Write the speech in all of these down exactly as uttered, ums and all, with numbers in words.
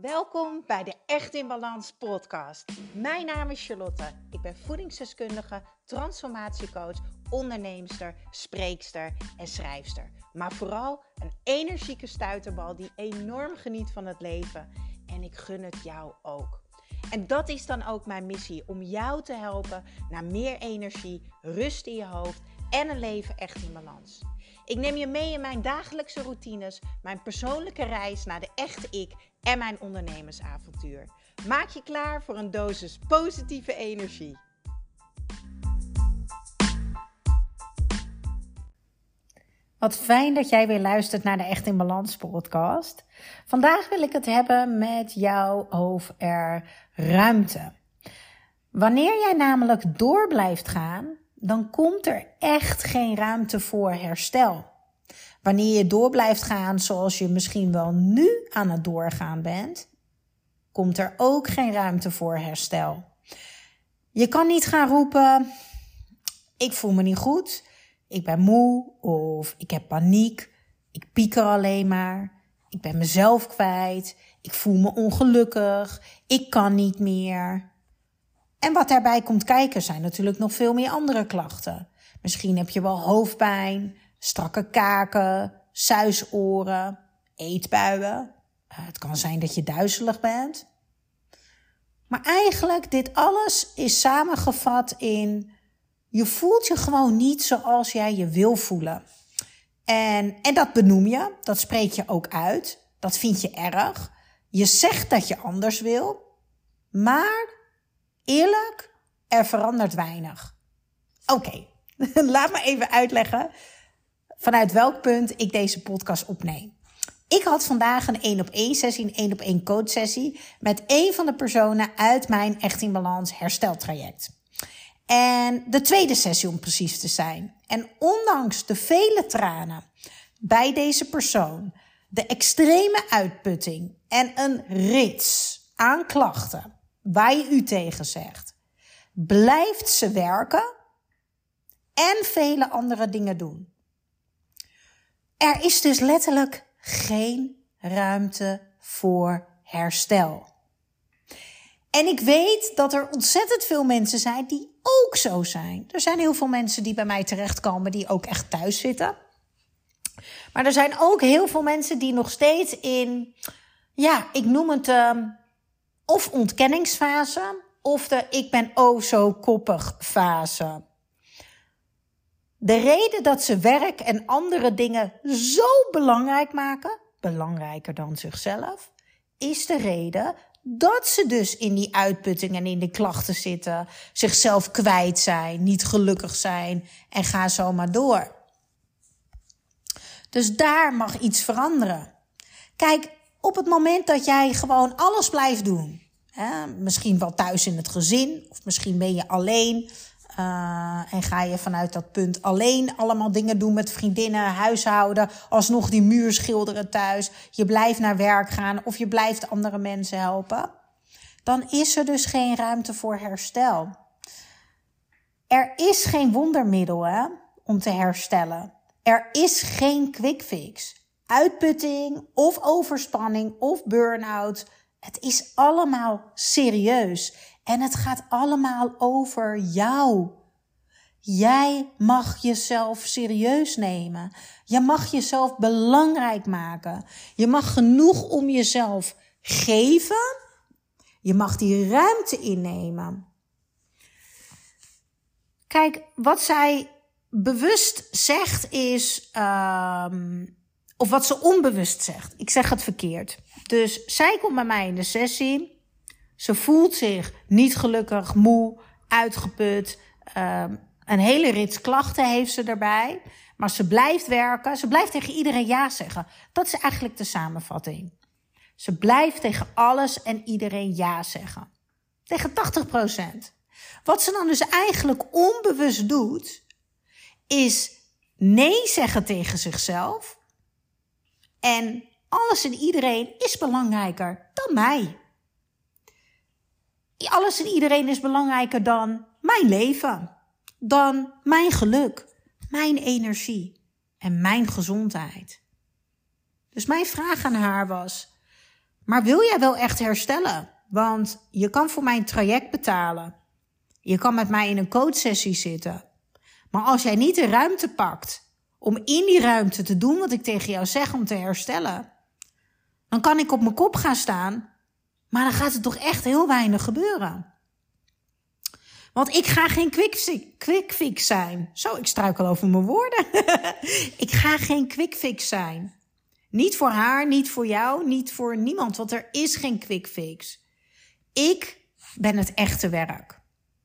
Welkom bij de Echt in Balans podcast. Mijn naam is Charlotte. Ik ben voedingsdeskundige, transformatiecoach, onderneemster, spreekster en schrijfster. Maar vooral een energieke stuiterbal die enorm geniet van het leven. En ik gun het jou ook. En dat is dan ook mijn missie, om jou te helpen naar meer energie, rust in je hoofd en een leven echt in balans. Ik neem je mee in mijn dagelijkse routines, mijn persoonlijke reis naar de echte ik en mijn ondernemersavontuur. Maak je klaar voor een dosis positieve energie. Wat fijn dat jij weer luistert naar de Echt in Balans podcast. Vandaag wil ik het hebben met jou over ruimte. Wanneer jij namelijk door blijft gaan, dan komt er echt geen ruimte voor herstel. Wanneer je door blijft gaan zoals je misschien wel nu aan het doorgaan bent, komt er ook geen ruimte voor herstel. Je kan niet gaan roepen, ik voel me niet goed, ik ben moe of ik heb paniek, ik pieker alleen maar, ik ben mezelf kwijt, ik voel me ongelukkig, ik kan niet meer. En wat daarbij komt kijken zijn natuurlijk nog veel meer andere klachten. Misschien heb je wel hoofdpijn, strakke kaken, suisoren, eetbuien. Het kan zijn dat je duizelig bent. Maar eigenlijk dit alles is samengevat in, je voelt je gewoon niet zoals jij je wil voelen. En, en dat benoem je, dat spreek je ook uit. Dat vind je erg. Je zegt dat je anders wil, maar eerlijk, er verandert weinig. Oké, okay. Laat me even uitleggen vanuit welk punt ik deze podcast opneem. Ik had vandaag een één op één sessie, een één op één coach sessie met een van de personen uit mijn Echt in Balans hersteltraject. En de tweede sessie om precies te zijn. En ondanks de vele tranen bij deze persoon, de extreme uitputting en een rits aan klachten waar je u tegen zegt, blijft ze werken en vele andere dingen doen. Er is dus letterlijk geen ruimte voor herstel. En ik weet dat er ontzettend veel mensen zijn die ook zo zijn. Er zijn heel veel mensen die bij mij terechtkomen die ook echt thuis zitten. Maar er zijn ook heel veel mensen die nog steeds in, ja, ik noem het uh, of ontkenningsfase of de ik ben oh zo koppig fase. De reden dat ze werk en andere dingen zo belangrijk maken, belangrijker dan zichzelf, is de reden dat ze dus in die uitputting en in de klachten zitten, zichzelf kwijt zijn, niet gelukkig zijn en ga zo maar door. Dus daar mag iets veranderen. Kijk, op het moment dat jij gewoon alles blijft doen, hè, misschien wel thuis in het gezin, of misschien ben je alleen uh, en ga je vanuit dat punt alleen allemaal dingen doen met vriendinnen, huishouden, alsnog die muur schilderen thuis, je blijft naar werk gaan of je blijft andere mensen helpen, dan is er dus geen ruimte voor herstel. Er is geen wondermiddel, hè, om te herstellen. Er is geen quick fix. Uitputting of overspanning of burn-out, het is allemaal serieus. En het gaat allemaal over jou. Jij mag jezelf serieus nemen. Je mag jezelf belangrijk maken. Je mag genoeg om jezelf geven. Je mag die ruimte innemen. Kijk, wat zij bewust zegt is, um, of wat ze onbewust zegt. Ik zeg het verkeerd. Dus zij komt bij mij in de sessie. Ze voelt zich niet gelukkig, moe, uitgeput. Um, een hele rits klachten heeft ze erbij. Maar ze blijft werken. Ze blijft tegen iedereen ja zeggen. Dat is eigenlijk de samenvatting. Ze blijft tegen alles en iedereen ja zeggen. Tegen tachtig procent. Wat ze dan dus eigenlijk onbewust doet, is nee zeggen tegen zichzelf. En alles en iedereen is belangrijker dan mij. Alles en iedereen is belangrijker dan mijn leven. Dan mijn geluk, mijn energie en mijn gezondheid. Dus mijn vraag aan haar was, Maar wil jij wel echt herstellen? Want je kan voor mij een traject betalen. Je kan met mij in een coachsessie zitten. Maar als jij niet de ruimte pakt om in die ruimte te doen wat ik tegen jou zeg om te herstellen, dan kan ik op mijn kop gaan staan, maar dan gaat er toch echt heel weinig gebeuren. Want ik ga geen quick fix zijn. Zo, ik struikel over mijn woorden. Ik ga geen quick fix zijn. Niet voor haar, niet voor jou, niet voor niemand, want er is geen quick fix. Ik ben het echte werk.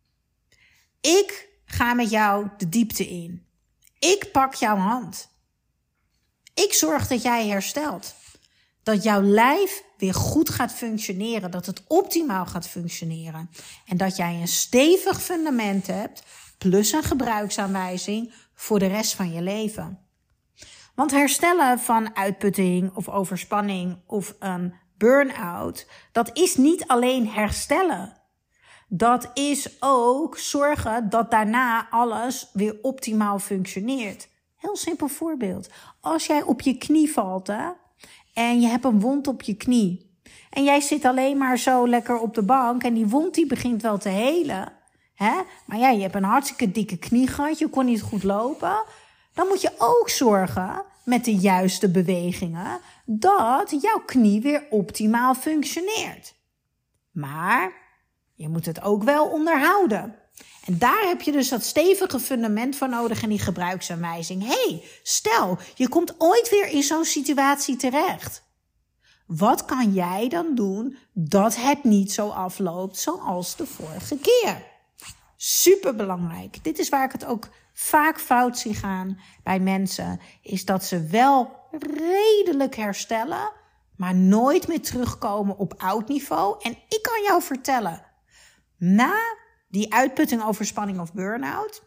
Ik ga met jou de diepte in. Ik pak jouw hand. Ik zorg dat jij herstelt. Dat jouw lijf weer goed gaat functioneren. Dat het optimaal gaat functioneren. En dat jij een stevig fundament hebt. Plus een gebruiksaanwijzing voor de rest van je leven. Want herstellen van uitputting of overspanning of een burn-out, dat is niet alleen herstellen. Dat is ook zorgen dat daarna alles weer optimaal functioneert. Heel simpel voorbeeld. Als jij op je knie valt, hè, en je hebt een wond op je knie. En jij zit alleen maar zo lekker op de bank en die wond die begint wel te helen. Hè? Maar ja, je hebt een hartstikke dikke knie gehad, je kon niet goed lopen. Dan moet je ook zorgen met de juiste bewegingen dat jouw knie weer optimaal functioneert. Maar je moet het ook wel onderhouden. En daar heb je dus dat stevige fundament voor nodig en die gebruiksaanwijzing. Hey, stel, je komt ooit weer in zo'n situatie terecht. Wat kan jij dan doen dat het niet zo afloopt zoals de vorige keer? Superbelangrijk. Dit is waar ik het ook vaak fout zie gaan bij mensen. Is dat ze wel redelijk herstellen, maar nooit meer terugkomen op oud niveau. En ik kan jou vertellen, na die uitputting, overspanning of burn-out,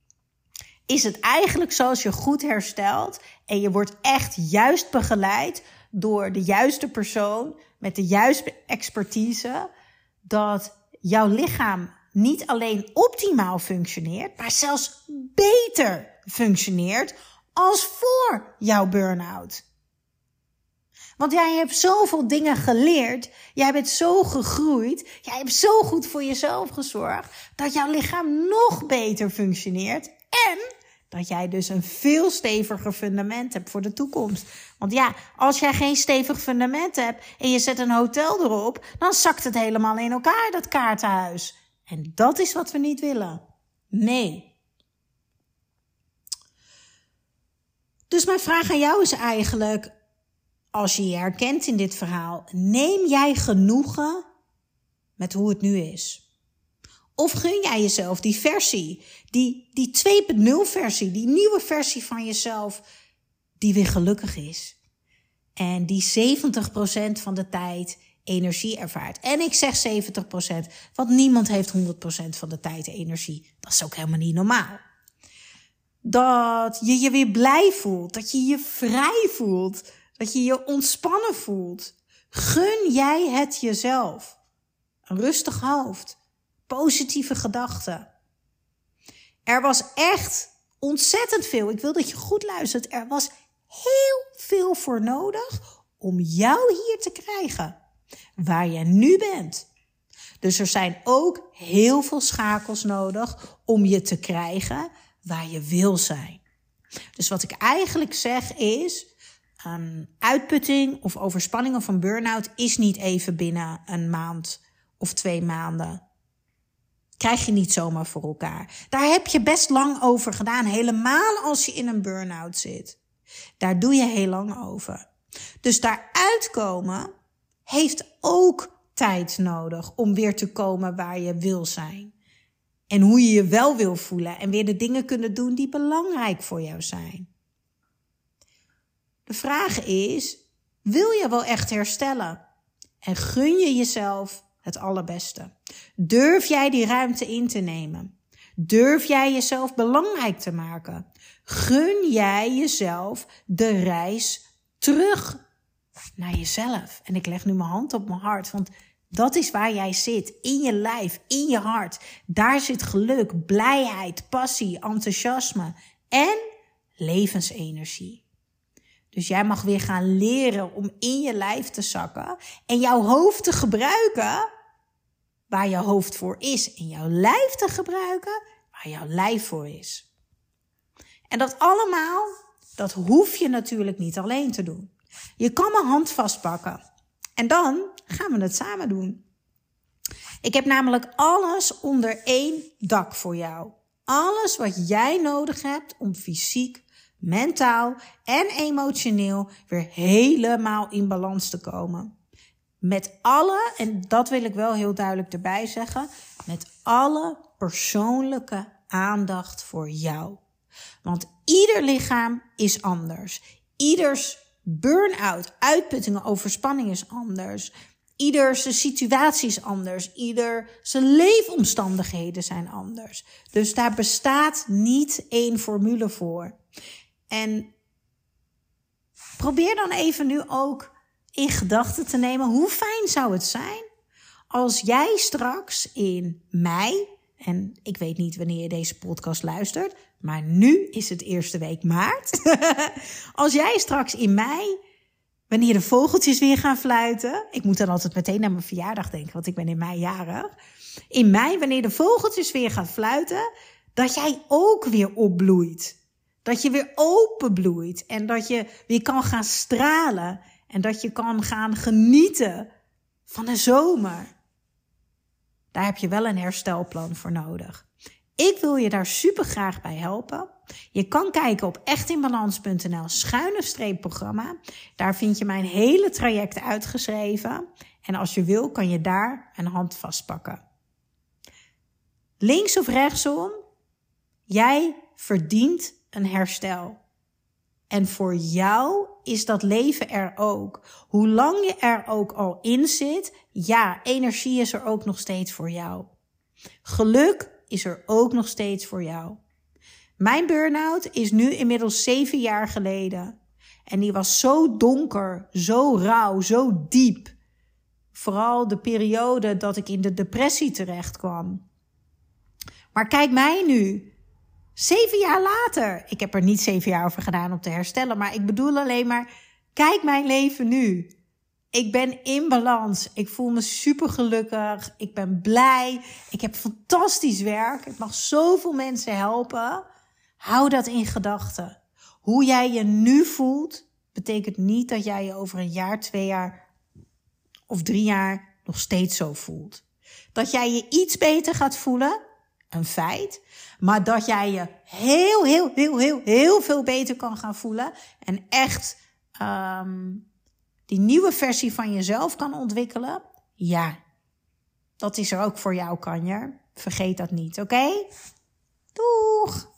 is het eigenlijk zo als je goed herstelt en je wordt echt juist begeleid door de juiste persoon met de juiste expertise, dat jouw lichaam niet alleen optimaal functioneert, maar zelfs beter functioneert als voor jouw burn-out. Want jij hebt zoveel dingen geleerd, jij bent zo gegroeid, jij hebt zo goed voor jezelf gezorgd, dat jouw lichaam nog beter functioneert en dat jij dus een veel steviger fundament hebt voor de toekomst. Want ja, als jij geen stevig fundament hebt en je zet een hotel erop, dan zakt het helemaal in elkaar, dat kaartenhuis. En dat is wat we niet willen. Nee. Dus mijn vraag aan jou is eigenlijk, als je je herkent in dit verhaal, neem jij genoegen met hoe het nu is? Of gun jij jezelf die versie, die, die twee punt nul versie, die nieuwe versie van jezelf, die weer gelukkig is. En die zeventig procent van de tijd energie ervaart. En ik zeg zeventig procent, want niemand heeft honderd procent van de tijd energie. Dat is ook helemaal niet normaal. Dat je je weer blij voelt, dat je je vrij voelt, dat je je ontspannen voelt. Gun jij het jezelf. Een rustig hoofd. Positieve gedachten. Er was echt ontzettend veel. Ik wil dat je goed luistert. Er was heel veel voor nodig om jou hier te krijgen. Waar je nu bent. Dus er zijn ook heel veel schakels nodig om je te krijgen waar je wil zijn. Dus wat ik eigenlijk zeg is, een uitputting of overspanning of een burn-out is niet even binnen een maand of twee maanden. Krijg je niet zomaar voor elkaar. Daar heb je best lang over gedaan. Helemaal als je in een burn-out zit. Daar doe je heel lang over. Dus daaruit komen heeft ook tijd nodig om weer te komen waar je wil zijn. En hoe je je wel wil voelen. En weer de dingen kunnen doen die belangrijk voor jou zijn. De vraag is, wil je wel echt herstellen? En gun je jezelf het allerbeste? Durf jij die ruimte in te nemen? Durf jij jezelf belangrijk te maken? Gun jij jezelf de reis terug naar jezelf? En ik leg nu mijn hand op mijn hart, want dat is waar jij zit. In je lijf, in je hart. Daar zit geluk, blijheid, passie, enthousiasme en levensenergie. Dus jij mag weer gaan leren om in je lijf te zakken en jouw hoofd te gebruiken waar je hoofd voor is. En jouw lijf te gebruiken waar jouw lijf voor is. En dat allemaal, dat hoef je natuurlijk niet alleen te doen. Je kan mijn hand vastpakken. En dan gaan we het samen doen. Ik heb namelijk alles onder één dak voor jou. Alles wat jij nodig hebt om fysiek, mentaal en emotioneel weer helemaal in balans te komen. Met alle, en dat wil ik wel heel duidelijk erbij zeggen, met alle persoonlijke aandacht voor jou. Want ieder lichaam is anders. Ieders burn-out, uitputtingen, overspanning is anders. Ieder zijn situatie is anders. Ieder zijn leefomstandigheden zijn anders. Dus daar bestaat niet één formule voor. En probeer dan even nu ook in gedachten te nemen. Hoe fijn zou het zijn als jij straks in mei, en ik weet niet wanneer je deze podcast luistert, maar nu is het eerste week maart. Als jij straks in mei, wanneer de vogeltjes weer gaan fluiten. Ik moet dan altijd meteen aan mijn verjaardag denken, want ik ben in mei jarig. In mei, wanneer de vogeltjes weer gaan fluiten, dat jij ook weer opbloeit. Dat je weer openbloeit en dat je weer kan gaan stralen. En dat je kan gaan genieten van de zomer. Daar heb je wel een herstelplan voor nodig. Ik wil je daar super graag bij helpen. Je kan kijken op echtinbalans punt n l schuine streep programma. Daar vind je mijn hele traject uitgeschreven. En als je wil, kan je daar een hand vastpakken. Links of rechtsom, jij verdient een herstel. En voor jou is dat leven er ook. Hoe lang je er ook al in zit, ja, energie is er ook nog steeds voor jou. Geluk is er ook nog steeds voor jou. Mijn burn-out is nu inmiddels zeven jaar geleden. En die was zo donker, zo rauw, zo diep. Vooral de periode dat ik in de depressie terecht kwam. Maar kijk mij nu. Zeven jaar later. Ik heb er niet zeven jaar over gedaan om te herstellen. Maar ik bedoel alleen maar, kijk mijn leven nu. Ik ben in balans. Ik voel me super gelukkig. Ik ben blij. Ik heb fantastisch werk. Ik mag zoveel mensen helpen. Hou dat in gedachten. Hoe jij je nu voelt, betekent niet dat jij je over een jaar, twee jaar of drie jaar nog steeds zo voelt. Dat jij je iets beter gaat voelen, een feit. Maar dat jij je heel, heel, heel, heel, heel veel beter kan gaan voelen. En echt um, die nieuwe versie van jezelf kan ontwikkelen. Ja, dat is er ook voor jou, Kanjer. Vergeet dat niet, oké? Okay? Doeg!